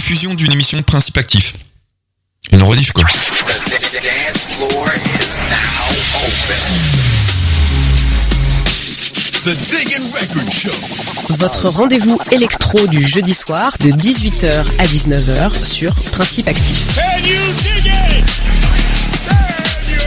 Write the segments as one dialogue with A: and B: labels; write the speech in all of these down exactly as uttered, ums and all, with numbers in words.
A: rediffusion d'une émission de Principe Actif. Une rediff, quoi.
B: The Diggin' Record Show.
C: Votre rendez-vous électro du jeudi soir de dix-huit heures à dix-neuf heures sur Principe Actif.
B: Can you dig it? Can you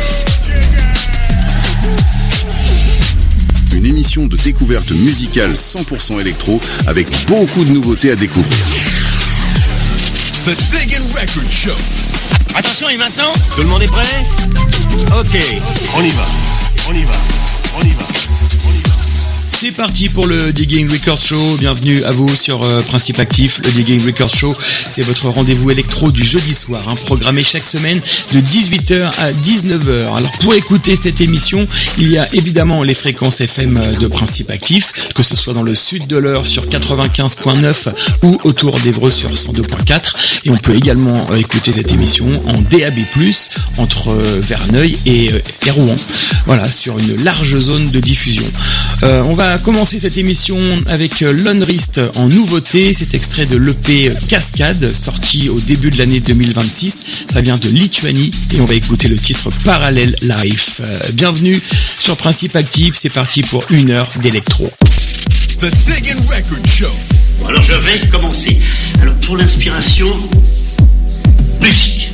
B: dig it?
D: Une émission de découverte musicale cent pour cent électro avec beaucoup de nouveautés à découvrir.
B: The Diggin' Record Show.
E: Attention, et maintenant, tout le monde est prêt? Ok, on y va, on y va, on y va.
F: C'est parti pour le Digging Record Show. Bienvenue à vous sur euh, Principe Actif. Le Digging Record Show, c'est votre rendez-vous électro du jeudi soir, hein, programmé chaque semaine de dix-huit heures à dix-neuf heures. Alors pour écouter cette émission, il y a évidemment les fréquences F M de Principe Actif, que ce soit dans le sud de l'Eure sur quatre-vingt-quinze virgule neuf ou autour d'Évreux sur cent deux virgule quatre. Et on peut également euh, écouter cette émission en D A B plus, entre euh, Verneuil et, euh, et Rouen. Voilà, sur une large zone de diffusion. Euh, on va commencer cette émission avec Lonrist en nouveauté. C'est extrait de l'E P Cascade, sorti au début de l'année deux mille vingt-six. Ça vient de Lituanie et on va écouter le titre Parallel Life. Euh, bienvenue sur Principe Actif. C'est parti pour une heure d'électro.
B: The Diggin' Record Show.
E: Bon, alors je vais commencer. Alors pour l'inspiration, musique.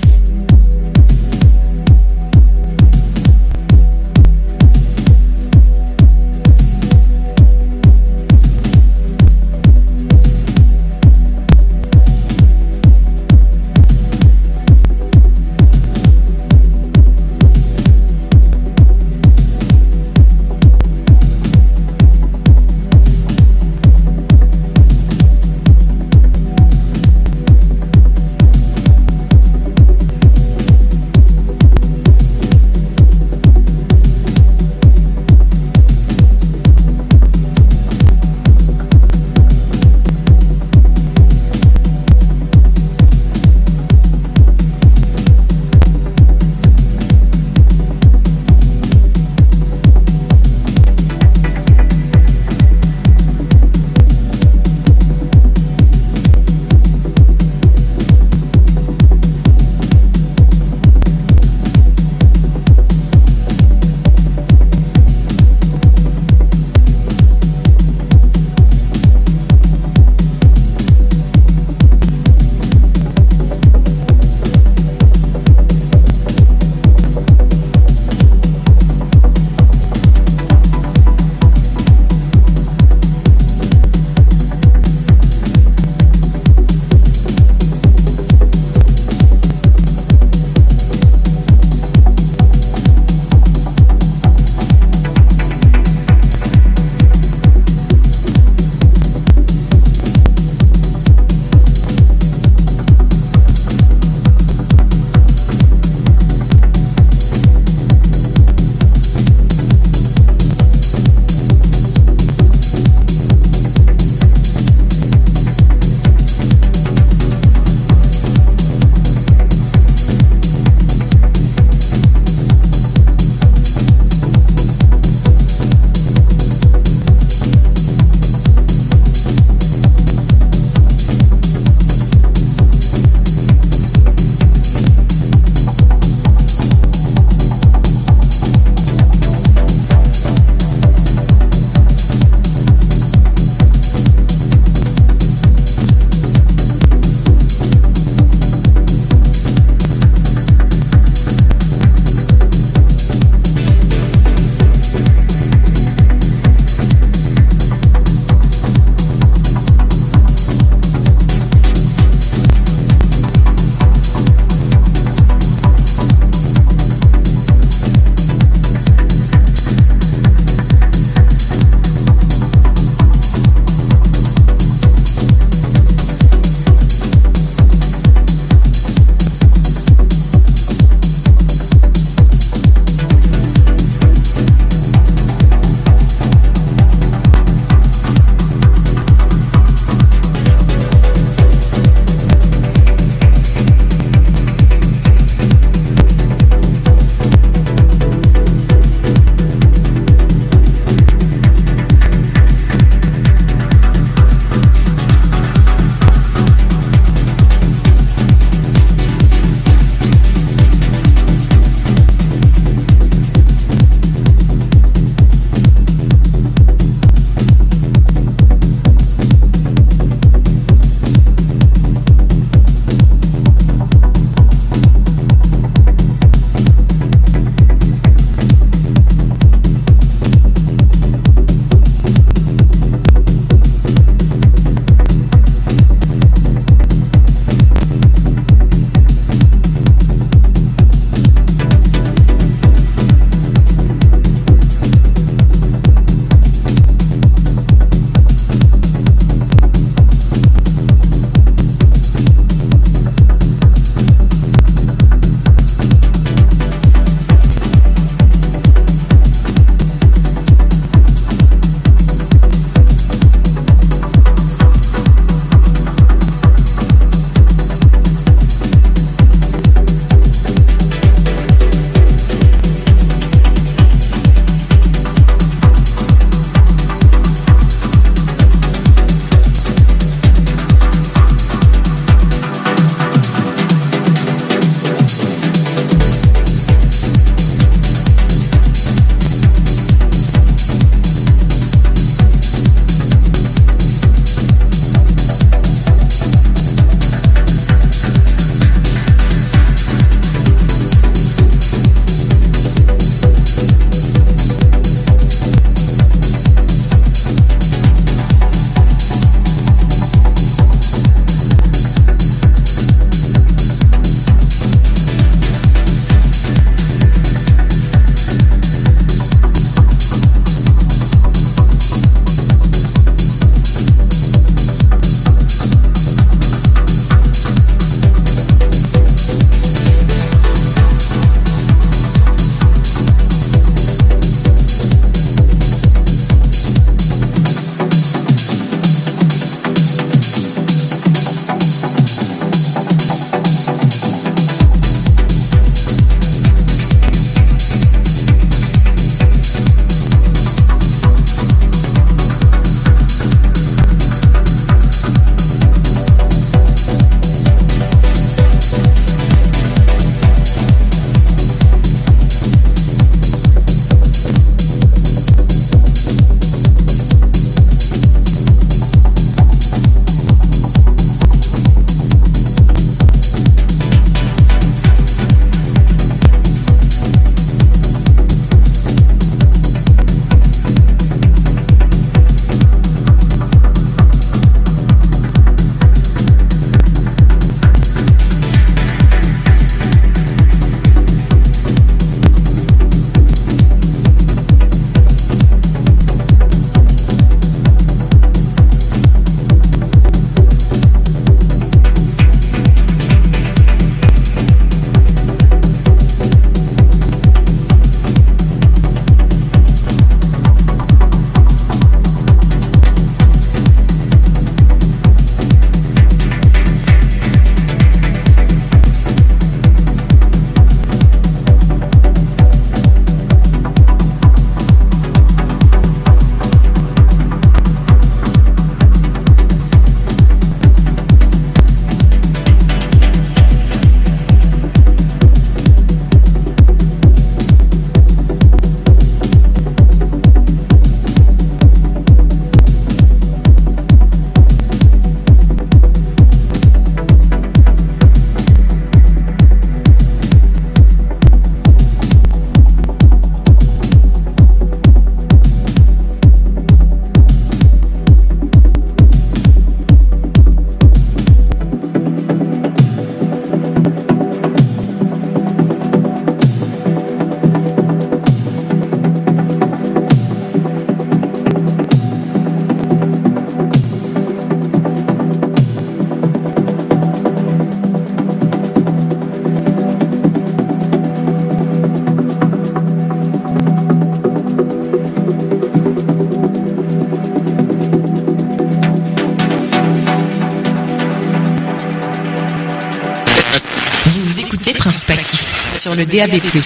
C: sur le D A B plus.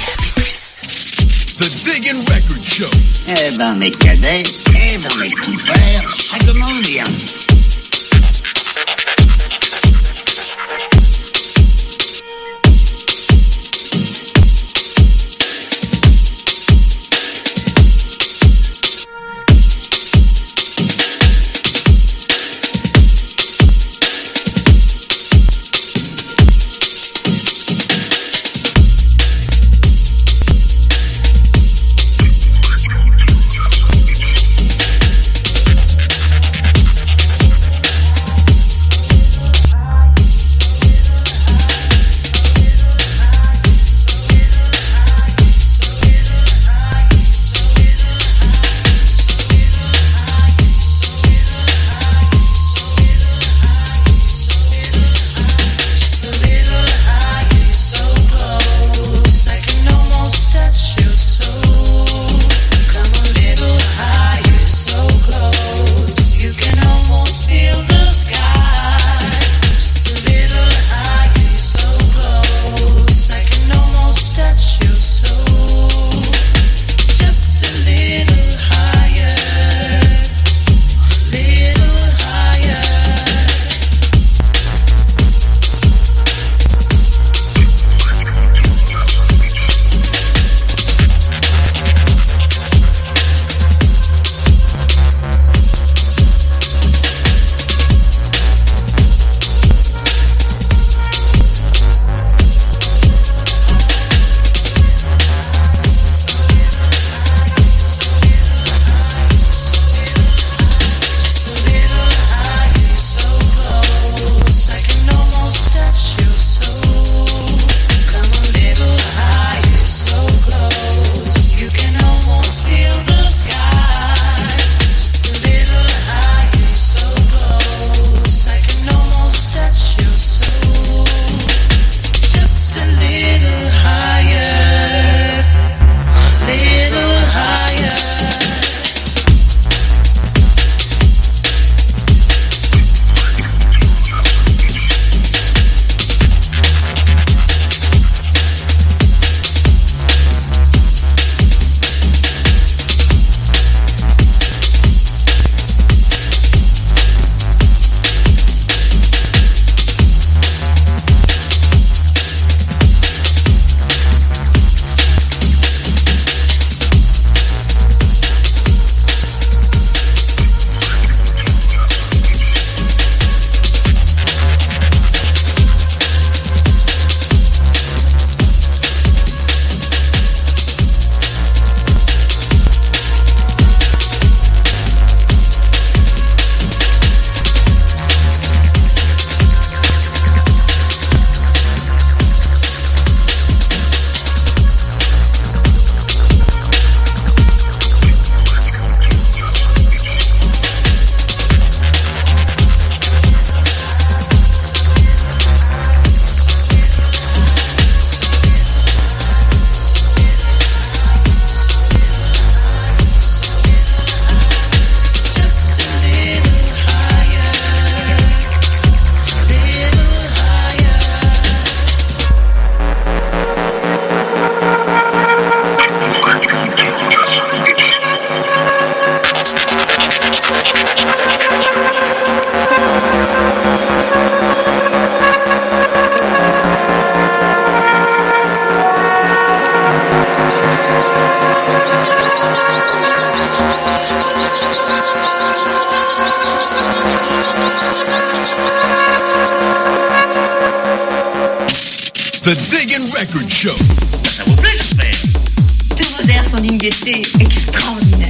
B: The Diggin' Record Show.
G: Eh ben, mes cadets, eh ben, mes petits frères, ça commence bien.
B: The Diggin' Record Show.
G: Ça vous plaît, j'espère?
H: Tous vos airs sont d'une gaieté extraordinaire.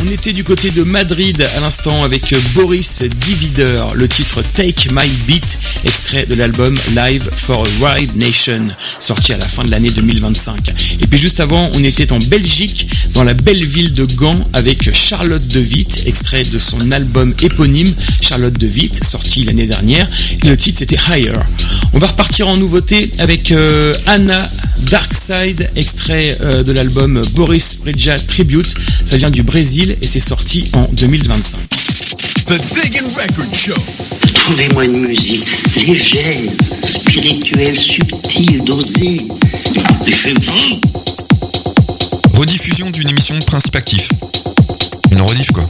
F: On était du côté de Madrid à l'instant avec Boris Divider, le titre Take My Beat, extrait de l'album Live for a Wild Nation, sorti à la fin de l'année deux mille vingt-cinq. Et puis juste avant, on était en Belgique, dans la belle ville de Gand, avec Charlotte de Witte, extrait de son album éponyme Charlotte de Witte, sorti l'année dernière, et le titre c'était Higher. On va repartir en nouveauté avec euh, Anna Darkside, extrait euh, de l'album Boris Brejcha Tribute. Ça vient du Brésil et c'est sorti en deux mille vingt-cinq.
B: The Diggin' Record Show.
G: Trouvez-moi une musique légère, spirituelle, subtile, dosée. Je sais pas.
A: Rediffusion d'une émission de Principe Actif. Une rediff quoi.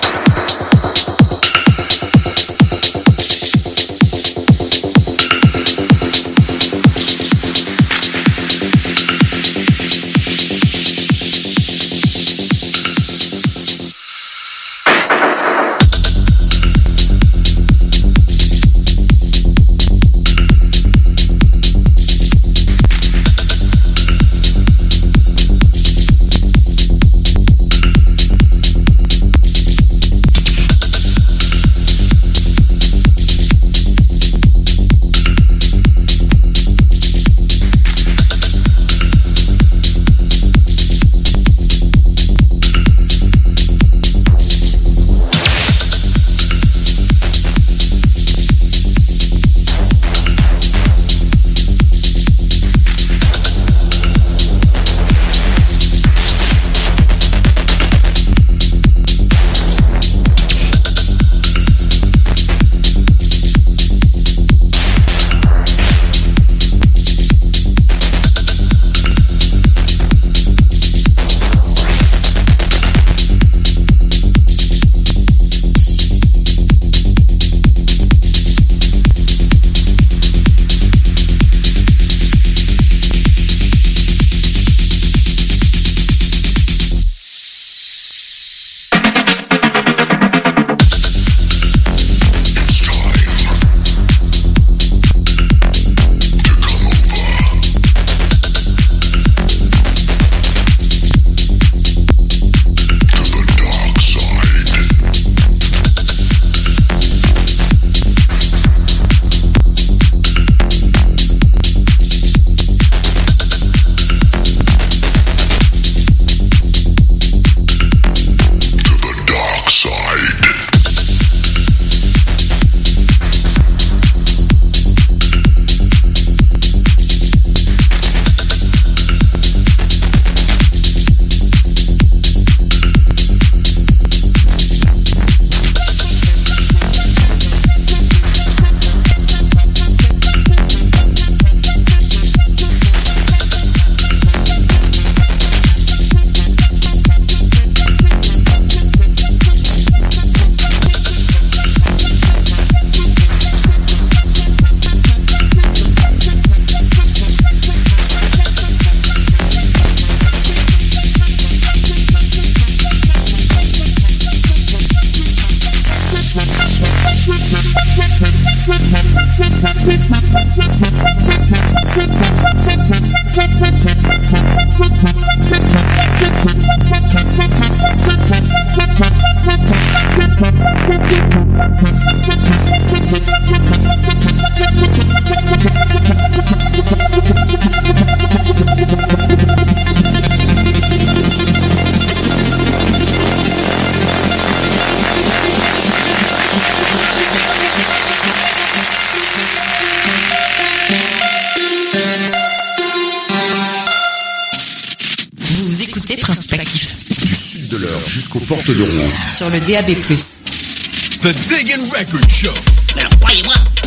D: Jusqu'aux portes de Rouen.
C: Sur le D A B plus.
B: The Diggin' Record Show.
G: Alors croyez-moi,